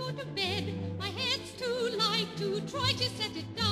go to bed. My head's too light to try to set it down.